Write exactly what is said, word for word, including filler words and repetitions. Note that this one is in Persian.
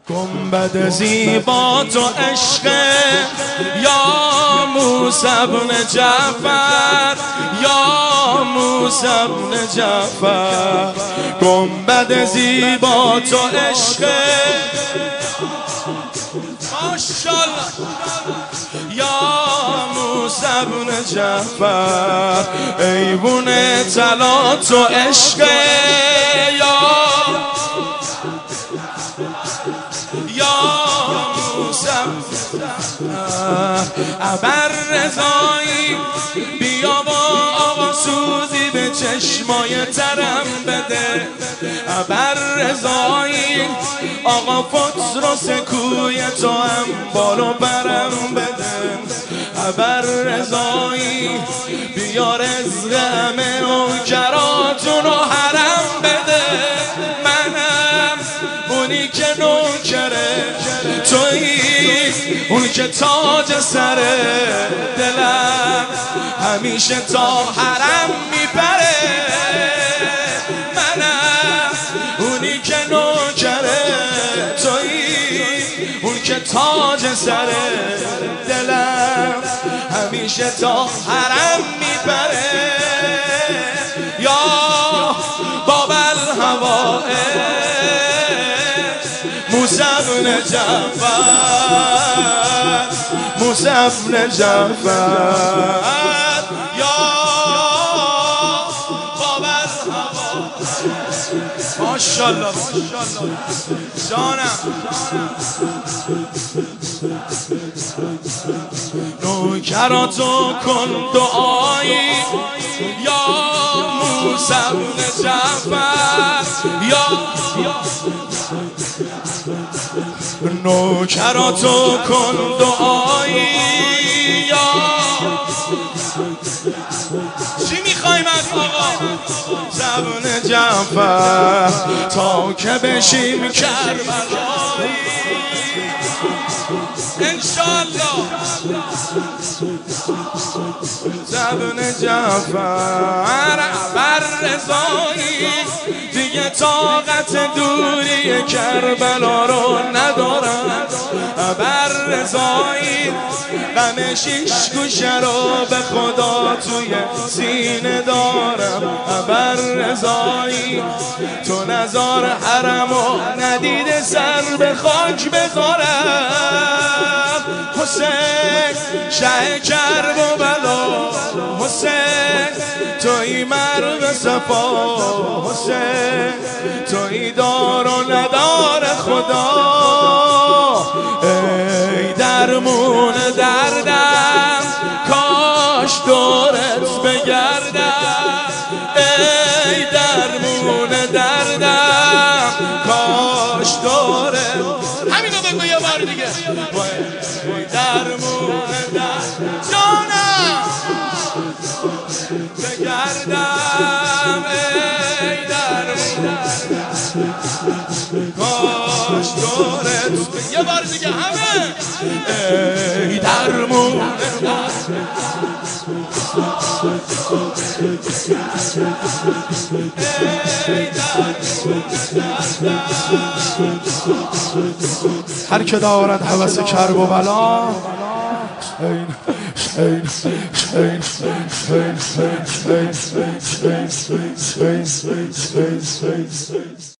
گنبد زیبا تو عشق یا موسی بن جعفر، یا موسی بن جعفر. گنبد زیبا تو عشق ماشاءالله یا موسی بن جعفر. ایوون طلا تو عشق یا ابر رضایی، بیا با آقا سوزی به چشمای ترم بده. ابر رضایی آقا فطرس کوی تو هم بالو برم بده. ابر رضایی بیا رزق همه نوکراتون رو حرم بده. منم اونی که نوکره تویی، اونی که تاج سر دلم همیشه تا حرم میبره. منم اونی که نوکره تویی، اون که تاج سر دلم همیشه تا حرم میبره. یا باب الهوائج موسی بن جعفر، موسی بن جعفر. یا باب الهوائج ماشاءالله جانم. نوکراتو کن دعایی یا موسی بن جعفر، یا نوکراتو کن دعایی یا چی میخوایم از آقا زبون جعفر تا که بشیم کربلایی انشالله. زبون جعفر بر رضایی دیگه طاقت دوری کربلا رو ندارم. بر رضایی غم شیش گوشه رو به خدا توی سینه دارم. بر رضایی تو نزار حرم و ندیده سر به خاک بخورم. حسین شه کرب و بلا، حسین توی مرد صفا، حسین توی دار و ندار خدا. ای درمون دردم کاش دورت بگردم. ای درمون دردم کاش دورت، همینو بگو یه بار دیگه. ای درمون دردم جانم بگردم. ای درمون کاش دورت، یه بار دیگه همه. ای درمون هر که دارد هوس کرب و بلا. این این این این این این